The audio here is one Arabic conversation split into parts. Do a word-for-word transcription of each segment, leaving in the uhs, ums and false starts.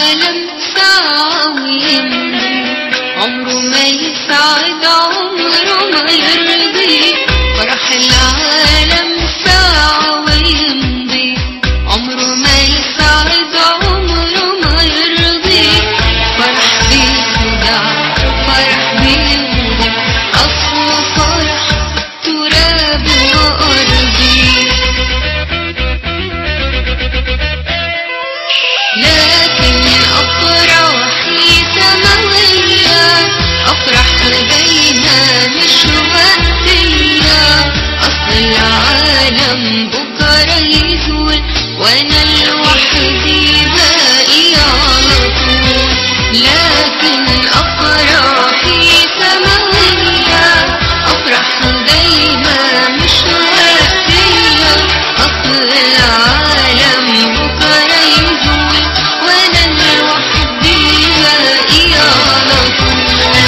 العالم ساعة ويمضي، عمره ما يسعد عمره ما يرضي. فرح العالم ساعة ويمضي، عمره ما يسعد عمره ما يرضي. فرح بيخدع فرح بيخدع، أصله فرح تراب وأرضي. لكن أفراحي سماوية، أفرح دايما مش وقتية. أصل العالم بكرة يزول، وأنا لوحدي باقية على طول. لكن أفراحي سماوية، أفرح دايما مش وقتية. أصل العالم بكرة يزول، وأنا لوحدي باقية على طول.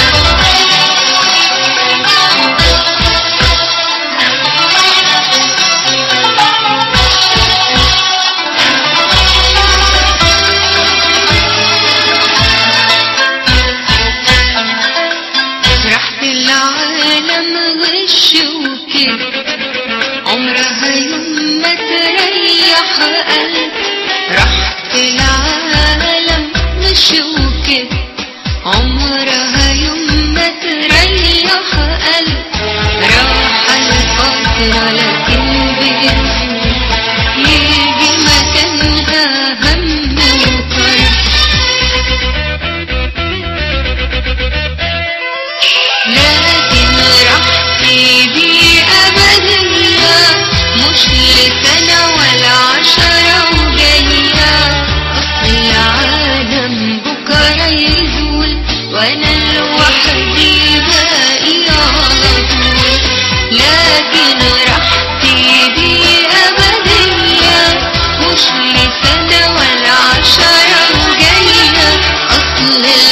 رحت العالم غش وكده، عمرها يوم ما تريح قلب. رحت العالم غش وكده، عمرها يوم ما تريح قلب. راح الفترة لكن بيزول، يجي مكانها هم وفرح. لكن راحتي دي أبدية، مش لسنة ولا عشرة وجاية. أصل العالم بكرة يزول، وأنا لوحدي باقية على طول. لكن راحتي دي أبدية، مش لسنة ولا عشرة وجاية. أصل